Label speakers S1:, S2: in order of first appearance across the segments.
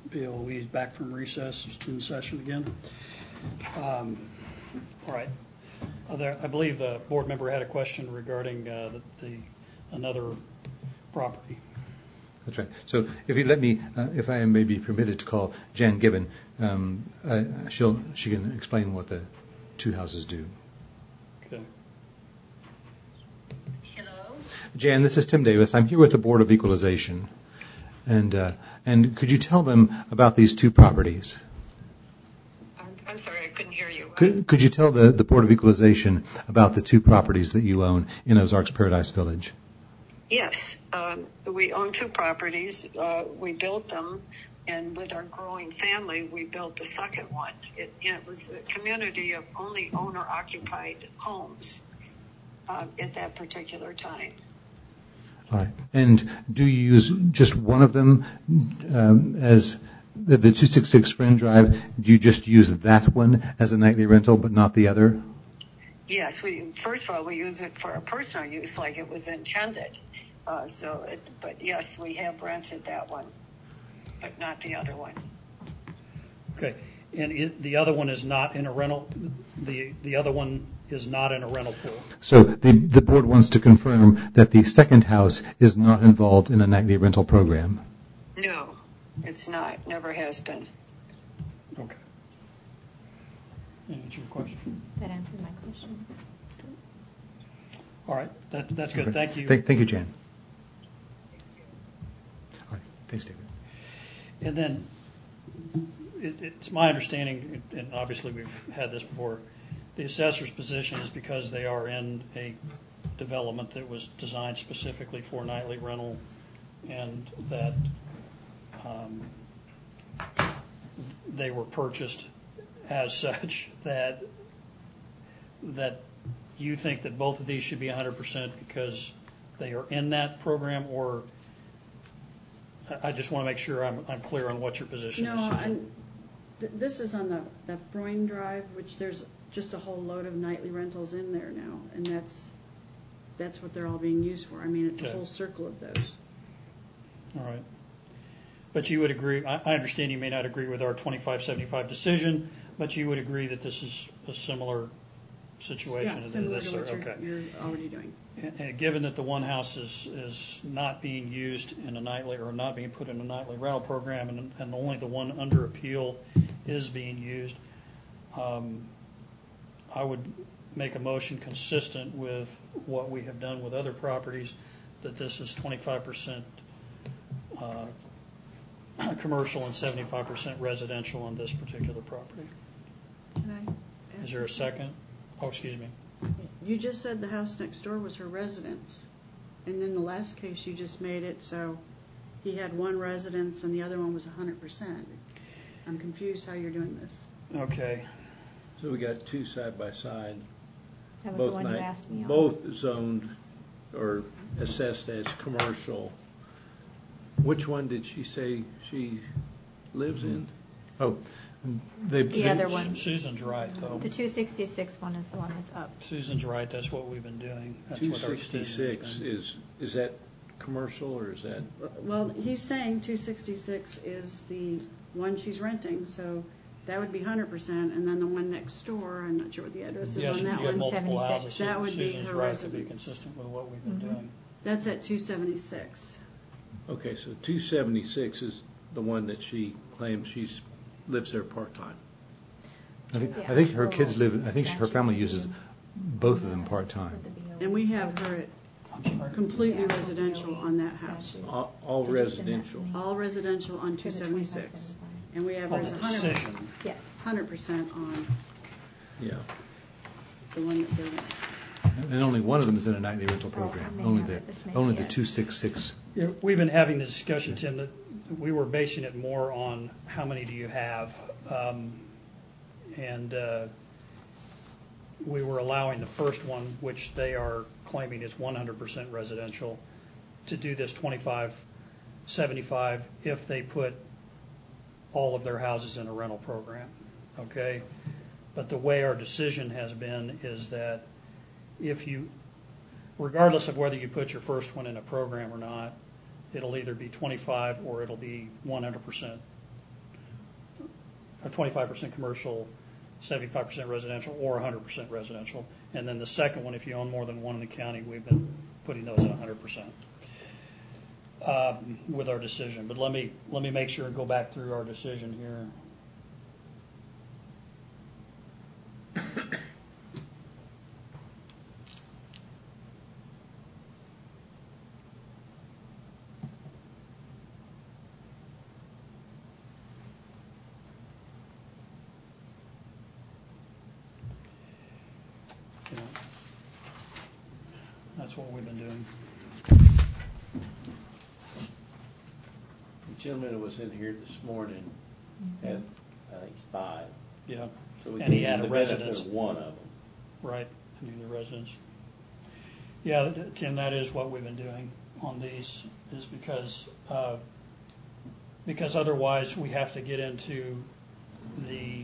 S1: BOE is back from recess in session again. All right. I believe the board member had a question regarding another property.
S2: That's right. So if you let me, if I may be permitted to call Jan Gibbon, she can explain what the two houses do.
S1: Okay.
S3: Hello?
S2: Jan, this is Tim Davis. I'm here with the Board of Equalization. And could you tell them about these two properties?
S3: I'm sorry, I couldn't hear you.
S2: Could you tell the Board of Equalization about the two properties that you own in Ozarks Paradise Village?
S3: Yes, we own two properties. We built them, and with our growing family, we built the second one. It was a community of only owner-occupied homes at that particular time.
S2: All right. And do you use just one of them as the 266 Friend Drive? Do you just use that one as a nightly rental, but not the other?
S3: Yes, first of all, we use it for our personal use like it was intended. But yes, we have rented that one, but not the other one.
S1: Okay. And the other one is not in a rental. The other one is not in a rental pool.
S2: So the board wants to confirm that the second house is not involved in a nightly rental program.
S3: No, it's not. Never has been.
S1: Okay. Answer your question.
S4: That answered my question.
S1: All right. That's good.
S2: Okay.
S1: Thank you.
S2: Thank you, Jan. All right. Thanks, David.
S1: And then it's my understanding, and obviously we've had this before, the assessor's position is because they are in a development that was designed specifically for nightly rental, and that they were purchased as such, that you think that both of these should be 100% because they are in that program, or I just want to make sure I'm clear on what your position is.
S5: No, this is on the Freund Drive, which there's just a whole load of nightly rentals in there now, and that's what they're all being used for. I mean, it's a whole circle of those.
S1: All right. But you would agree, I understand you may not agree with our 2575 decision, but you would agree that this is a similar situation.
S5: Yeah, similar to what you're already doing.
S1: And given that the one house is not being used in a nightly, or not being put in a nightly rental program, and only the one under appeal is being used, I would make a motion consistent with what we have done with other properties, that this is 25% commercial and 75% residential on this particular property.
S5: Can I
S1: Is there a second? Oh, excuse me.
S5: You just said the house next door was her residence, and in the last case you just made it so he had one residence and the other one was 100%. I'm confused how you're doing this.
S1: Okay.
S6: So we got two side by side.
S4: That was the one you asked me on.
S6: Both zoned or assessed as commercial. Which one did she say she lives in?
S2: Oh,
S4: the other one.
S1: Susan's right, though.
S4: The 266 one is the one that's up.
S1: Susan's right. That's what we've been doing. That's
S6: 266 is that commercial, or is that?
S5: Well, he's saying 266 is the one she's renting, so that would be 100%, and then the one next door, I'm not sure what the address is on that one.
S4: 76.
S5: That would be
S1: Susan's
S5: her
S1: right
S5: residence.
S1: to be consistent with what we've been doing.
S5: That's at 276.
S6: Okay, so 276 is the one that she claims lives there part-time.
S2: I think her kids live. I think her family uses both of them part-time.
S5: And we have her at completely residential on that house.
S6: All residential.
S5: All residential on 276, and we have her as 100%.
S4: Yes.
S5: 100% on.
S6: Yeah.
S5: The one that they're in.
S2: And only one of them is in a nightly rental program. Only the 266.
S1: Yeah, we've been having the discussion, Tim, that we were basing it more on how many do you have, and we were allowing the first one, which they are claiming is 100% residential, to do this 25/75 if they put all of their houses in a rental program. Okay, but the way our decision has been is that if you, regardless of whether you put your first one in a program or not, it'll either be 25 or it'll be 100% or 25% commercial, 75% residential, or 100% residential. And then the second one, if you own more than one in the county, we've been putting those at 100% with our decision. But let me make sure and go back through our decision here. That's what we've been doing.
S6: The gentleman who was in here this morning had, I think, 5.
S1: Yeah.
S6: So we
S1: And he
S6: gave
S1: had
S6: him
S1: a
S6: the benefit
S1: residence.
S6: of one of them.
S1: Right, and the residence. Yeah, Tim, that is what we've been doing on these, is because otherwise we have to get into the,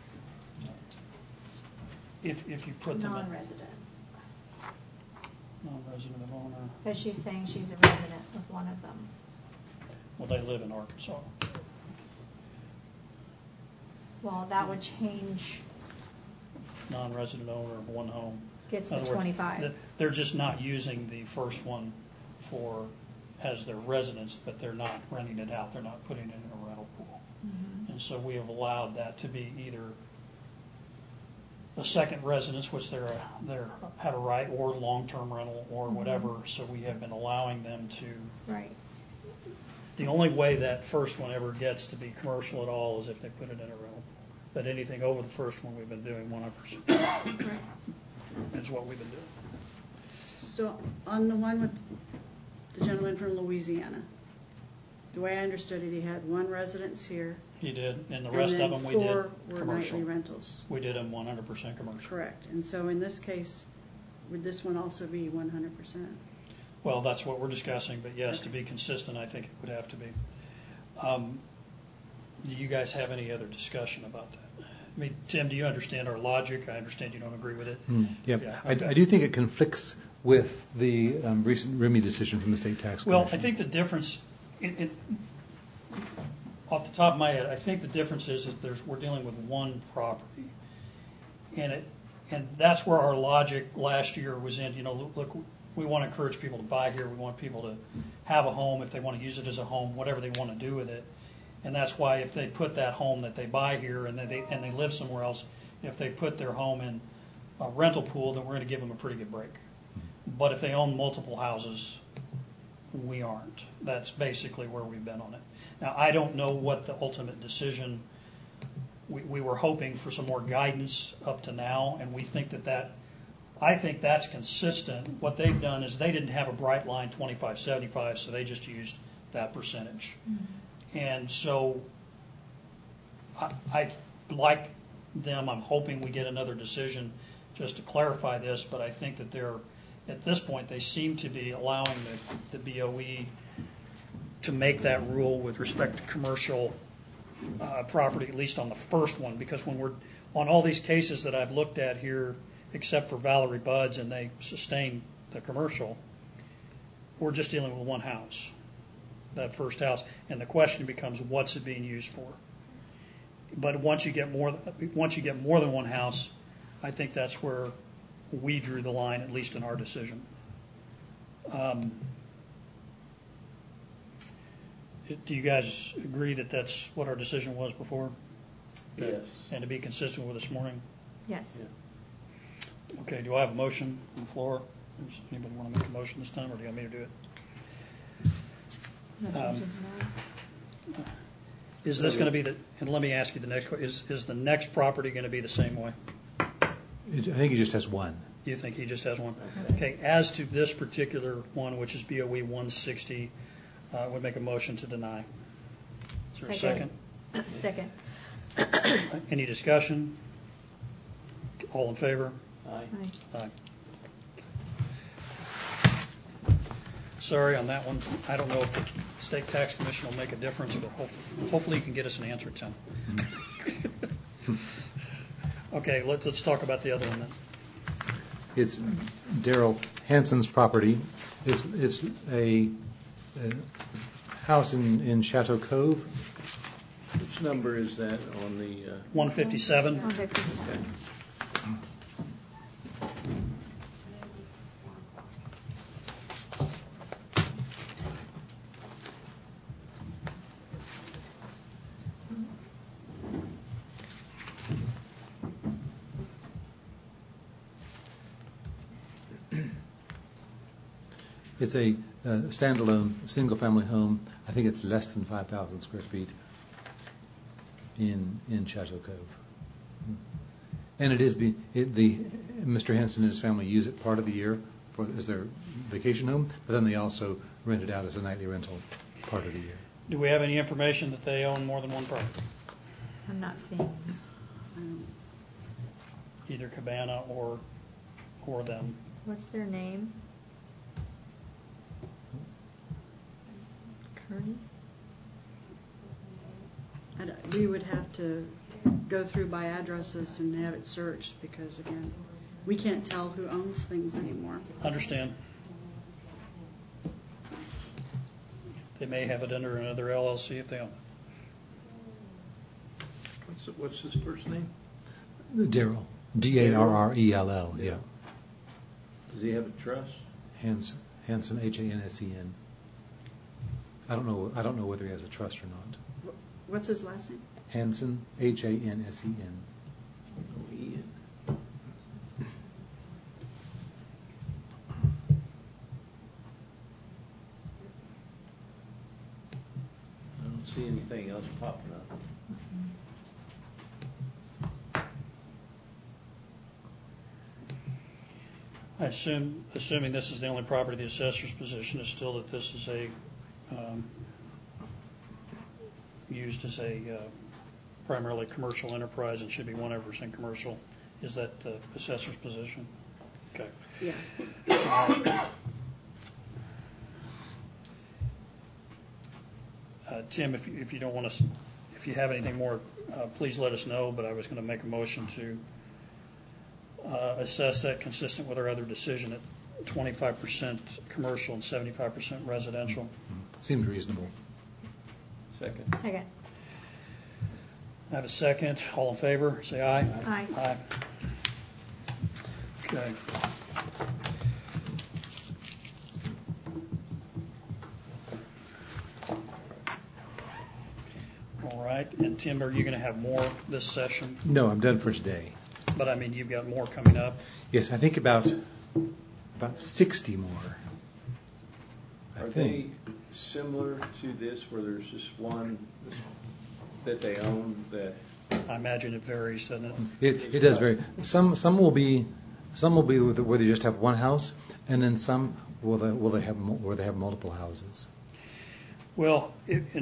S1: if you put them in.
S4: Non-resident.
S1: Non-resident owner.
S4: Because she's saying she's a resident with one of them.
S1: Well, they live in Arkansas.
S4: Well, that would change,
S1: Non-resident owner of one home.
S4: gets
S1: In
S4: the
S1: other words,
S4: 25.
S1: They're just not using the first one as their residence, but they're not renting it out. They're not putting it in a rental pool.
S4: Mm-hmm.
S1: And so we have allowed that to be either a second residence, which they have a right, or long-term rental, or whatever. So we have been allowing them to.
S4: Right.
S1: The only way that first one ever gets to be commercial at all is if they put it in a rental. But anything over the first one, we've been doing 100%. Is what we've been doing.
S5: So on the one with the gentleman from Louisiana, the way I understood it, he had one residence here.
S1: He did, and the rest of them we did
S5: four were
S1: commercial.
S5: nightly rentals.
S1: We did them 100% commercial.
S5: Correct. And so in this case, would this one also be 100%?
S1: Well, that's what we're discussing, but yes, to be consistent, I think it would have to be. Do you guys have any other discussion about that? I mean, Tim, do you understand our logic? I understand you don't agree with it.
S2: Yeah,
S1: okay.
S2: I do think it conflicts with the recent RIMI decision from the State Tax Commission.
S1: Well, I think the difference, off the top of my head, I think the difference is that we're dealing with one property, and that's where our logic last year was in. You know, look, we want to encourage people to buy here. We want people to have a home if they want to use it as a home, whatever they want to do with it. And that's why if they put that home that they buy here and they live somewhere else, if they put their home in a rental pool, then we're going to give them a pretty good break. But if they own multiple houses, we aren't. That's basically where we've been on it. Now, I don't know what the ultimate decision. We were hoping for some more guidance up to now, and we think I think that's consistent. What they've done is they didn't have a bright line 25-75, so they just used that percentage. Mm-hmm. And so I like them. I'm hoping we get another decision just to clarify this, but I think that at this point, they seem to be allowing the BOE to make that rule with respect to commercial property, at least on the first one, because when we're on all these cases that I've looked at here, except for Valerie Buds, and they sustained the commercial, we're just dealing with one house. That first house, and the question becomes, what's it being used for? But once you get more than one house, I think that's where we drew the line, at least in our decision. Do you guys agree that that's what our decision was before?
S6: Yes.
S1: And to be consistent with this morning?
S4: Yes.
S6: Yeah.
S1: Okay, do I have a motion on the floor? Does anybody want to make a motion this time, or do you want me to do it? Is this going to be and let me ask you the next question, is the next property going to be the same way?
S2: I think he just has one.
S1: You think he just has one? Okay, as to this particular one, which is BOE 160, I would make a motion to deny. Is there a second?
S4: Second.
S1: Any discussion? All in favor?
S6: Aye.
S1: Aye. Sorry on that one. I don't know if the State Tax Commission will make a difference, but hopefully you can get us an answer, Tim. Okay, let's talk about the other one then.
S2: It's Daryl Hansen's property. It's a house in Chateau Cove.
S6: Which number is that on the?
S1: 157.
S4: 157.
S2: It's a standalone, single-family home. I think it's less than 5,000 square feet in Chateau Cove. And it is Mr. Henson and his family use it part of the year as their vacation home, but then they also rent it out as a nightly rental part of the year.
S1: Do we have any information that they own more than one property?
S4: I'm not seeing.
S1: Either Cabana or them.
S4: What's their name? Kearney?
S5: We would have to go through by addresses and have it searched because, again, we can't tell who owns things anymore.
S1: Understand. They may have it under another LLC if they own it.
S6: What's his first name?
S2: Darrell. Darrell, yeah.
S6: Does he have a trust?
S2: Hansen, Hansen. I don't know whether he has a trust or not.
S5: What's his last name?
S2: Hansen, Hansen.
S6: Oh, Ian. I don't see anything else popping up.
S1: I assuming this is the only property, the assessor's position is still that this is used as a primarily commercial enterprise and should be 100% commercial. Is that the assessor's position? Okay.
S5: Yeah.
S1: Tim, if you don't want to, if you have anything more, please let us know. But I was going to make a motion to assess that consistent with our other decision at 25% commercial and 75% residential.
S2: Seems reasonable.
S6: Second.
S4: Second.
S1: I have a second. All in favor, say aye.
S4: Aye.
S1: Aye. Okay. All right. And Tim, are you going to have more this session?
S2: No, I'm done for today.
S1: But I mean, you've got more coming up.
S2: Yes, I think about 60 more.
S6: Are they similar to this, where there's just one that they own that?
S1: I imagine it varies, doesn't it?
S2: It does vary. Some will be where they just have one house, and then some will they have multiple houses.
S1: Well,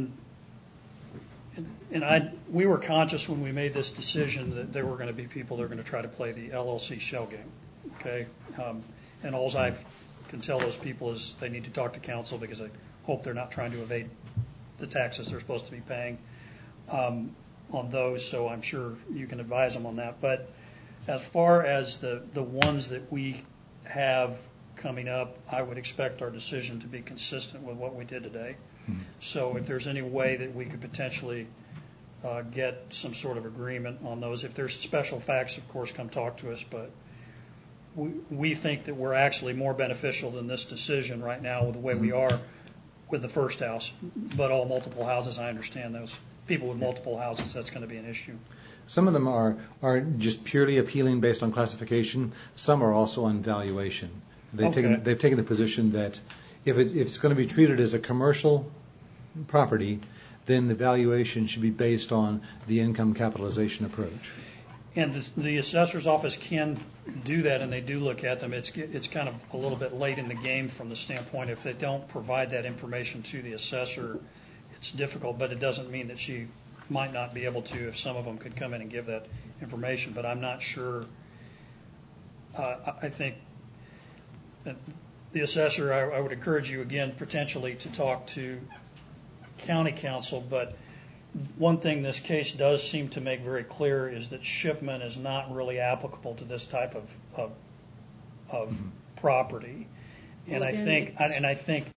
S1: we were conscious when we made this decision that there were going to be people that are going to try to play the LLC shell game. Okay, and all I can tell those people is they need to talk to counsel because I hope they're not trying to evade the taxes they're supposed to be paying on those. So I'm sure you can advise them on that. But as far as the ones that we have coming up, I would expect our decision to be consistent with what we did today. Mm-hmm. So if there's any way that we could potentially get some sort of agreement on those, if there's special facts, of course, come talk to us. But we think that we're actually more beneficial than this decision right now with the way we are with the first house. But all multiple houses, I understand those. People with multiple houses, that's going to be an issue.
S2: Some of them are just purely appealing based on classification. Some are also on valuation. They've taken the position that if it's going to be treated as a commercial property, then the valuation should be based on the income capitalization approach.
S1: And the assessor's office can do that, and they do look at them. It's kind of a little bit late in the game from the standpoint if they don't provide that information to the assessor, it's difficult, but it doesn't mean that she might not be able to if some of them could come in and give that information. But I'm not sure. I think that the assessor, I would encourage you again potentially to talk to county counsel, but one thing this case does seem to make very clear is that shipment is not really applicable to this type of property. And I think